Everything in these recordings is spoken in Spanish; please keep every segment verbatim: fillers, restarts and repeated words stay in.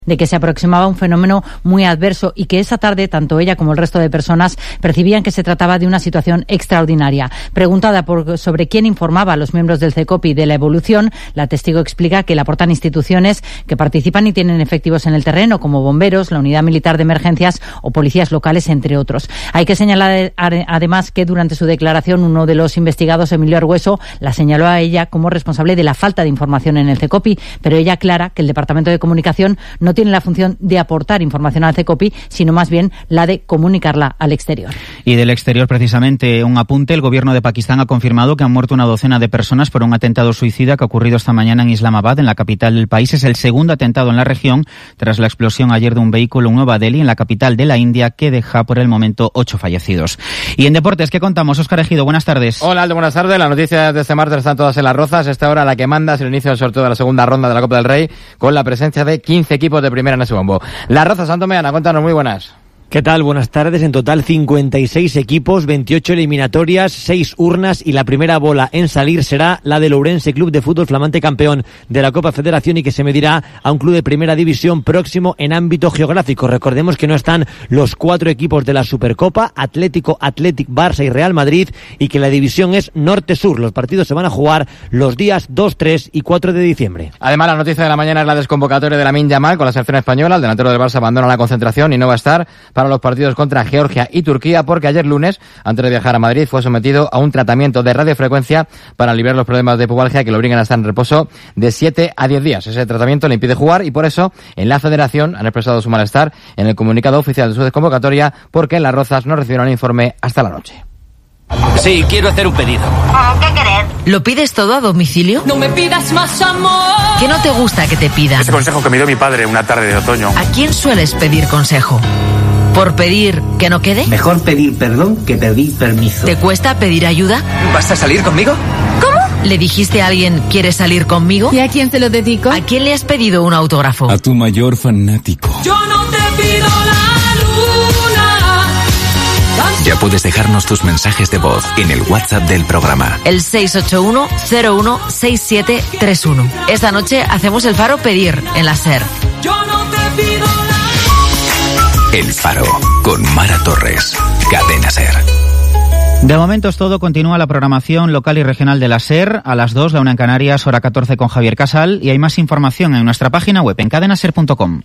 de que se aproximaba un fenómeno muy adverso y que esa tarde tanto ella como el resto de personas percibían que se trataba de una situación extraordinaria. Preguntada por, sobre quién informaba a los miembros del CECOPI de la evolución, la testigo explica que la aportan instituciones que participan y tienen efectivos en el terreno, como bomberos, la Unidad Militar de Emergencias o policías locales, entre otros. Hay que señalar además que durante su declaración uno de los investigados, Emilio Argüeso, la señaló a ella como responsable de la falta de información en el CECOPI, pero ella aclara que el Departamento de Comunicación no No tiene la función de aportar información al CECOPI, sino más bien la de comunicarla al exterior. Y del exterior, precisamente, un apunte. El gobierno de Pakistán ha confirmado que han muerto una docena de personas por un atentado suicida que ha ocurrido esta mañana en Islamabad, en la capital del país. Es el segundo atentado en la región, tras la explosión ayer de un vehículo en Nueva Delhi, en la capital de la India, que deja por el momento ocho fallecidos. Y en deportes, ¿qué contamos? Óscar Ejido, buenas tardes. Hola, Aldo, buenas tardes. Las noticias de este martes están todas en Las Rozas. Esta hora la que manda es el inicio del sorteo de la segunda ronda de la Copa del Rey, con la presencia de quince equipos de primera en ese bombo. Las Rozas, Santo Meana, cuéntanos, muy buenas. ¿Qué tal? Buenas tardes. En total cincuenta y seis equipos, veintiocho eliminatorias, seis urnas y la primera bola en salir será la del Ourense Club de Fútbol, flamante campeón de la Copa Federación y que se medirá a un club de primera división próximo en ámbito geográfico. Recordemos que no están los cuatro equipos de la Supercopa, Atlético, Athletic, Barça y Real Madrid, y que la división es norte-sur. Los partidos se van a jugar los días dos, tres y cuatro de diciembre. Además, la noticia de la mañana es la desconvocatoria de Lamine Yamal con la selección española. El delantero del Barça abandona la concentración y no va a estar para los partidos contra Georgia y Turquía, porque ayer lunes, antes de viajar a Madrid, fue sometido a un tratamiento de radiofrecuencia para aliviar los problemas de pubalgia que lo obligan a estar en reposo de siete a diez días. Ese tratamiento le impide jugar y por eso en la Federación han expresado su malestar en el comunicado oficial de su desconvocatoria, porque en Las Rozas no recibieron el informe hasta la noche. Sí, quiero hacer un pedido. ¿Qué querés? ¿Lo pides todo a domicilio? No me pidas más amor. ¿Qué no te gusta que te pidan? Ese consejo que me dio mi padre una tarde de otoño. ¿A quién sueles pedir consejo? ¿Por pedir que no quede? Mejor pedir perdón que pedir permiso. ¿Te cuesta pedir ayuda? ¿Vas a salir conmigo? ¿Cómo? ¿Le dijiste a alguien, ¿quieres salir conmigo? ¿Y a quién se lo dedico? ¿A quién le has pedido un autógrafo? A tu mayor fanático. Yo no te pido la luna. Ya puedes dejarnos tus mensajes de voz en el WhatsApp del programa. El seis ocho uno cero uno seis siete tres uno. Esta noche hacemos el Faro Pedir en la SER. Yo no te pido la... El Faro, con Mara Torres. Cadena SER. De momento es todo. Continúa la programación local y regional de la SER. A las dos, la una en Canarias, hora catorce con Javier Casal. Y hay más información en nuestra página web en cadena ser punto com.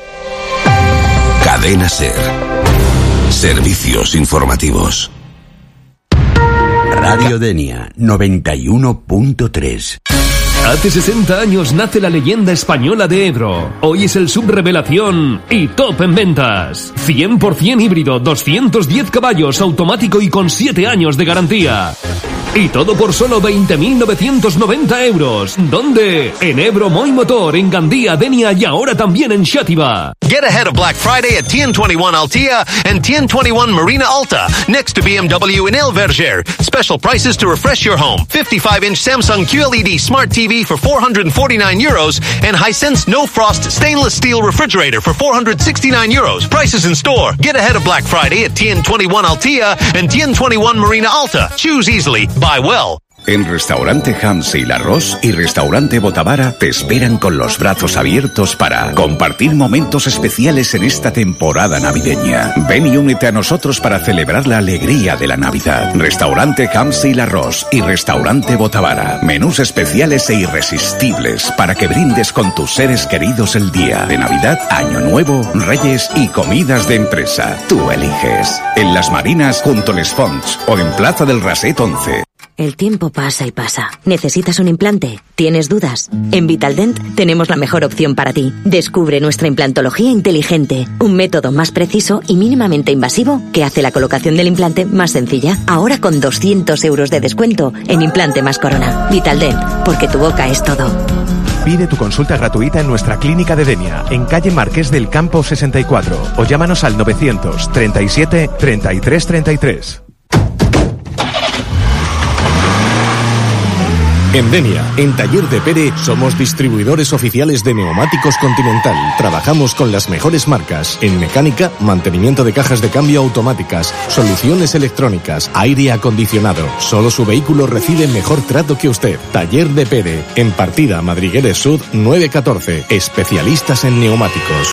Cadena SER. Servicios informativos. Radio Denia noventa y uno punto tres. Hace sesenta años nace la leyenda española de Ebro. Hoy es el Sub-Revelación y top en ventas. cien por ciento híbrido, doscientos diez caballos, automático y con siete años de garantía. Y todo por solo veinte mil novecientos noventa euros. ¿Dónde? En Ebro Moy Motor, en Gandía, Denia y ahora también en Xàtiva. Get ahead of Black Friday at T N twenty-one Altea and T N twenty-one Marina Alta, next to B M W in El Verger. Special prices to refresh your home. fifty-five inch Samsung Q L E D Smart T V for four hundred forty-nine euros and Hisense No Frost stainless steel refrigerator for four hundred sixty-nine euros. Prices in store. Get ahead of Black Friday at T N twenty-one Altea and T N twenty-one Marina Alta. Choose easily. Buy well. En Restaurante Hans y Larros y Restaurante Botavara te esperan con los brazos abiertos para compartir momentos especiales en esta temporada navideña. Ven y únete a nosotros para celebrar la alegría de la Navidad. Restaurante Hans y Larros y Restaurante Botavara. Menús especiales e irresistibles para que brindes con tus seres queridos el día de Navidad, Año Nuevo, Reyes y comidas de empresa. Tú eliges. En Las Marinas junto a Les Fonts o en Plaza del Raset once. El tiempo pasa y pasa. ¿Necesitas un implante? ¿Tienes dudas? En Vitaldent tenemos la mejor opción para ti. Descubre nuestra implantología inteligente, un método más preciso y mínimamente invasivo que hace la colocación del implante más sencilla. Ahora con doscientos euros de descuento en Implante más Corona. Vitaldent, porque tu boca es todo. Pide tu consulta gratuita en nuestra clínica de Denia, en calle Marqués del Campo sesenta y cuatro, o llámanos al novecientos treinta y siete treinta y tres treinta y tres. En Denia, en Taller de Pere, somos distribuidores oficiales de neumáticos Continental. Trabajamos con las mejores marcas en mecánica, mantenimiento de cajas de cambio automáticas, soluciones electrónicas, aire acondicionado. Solo su vehículo recibe mejor trato que usted. Taller de Pere, en Partida Madrigueres Sud nueve catorce. Especialistas en neumáticos.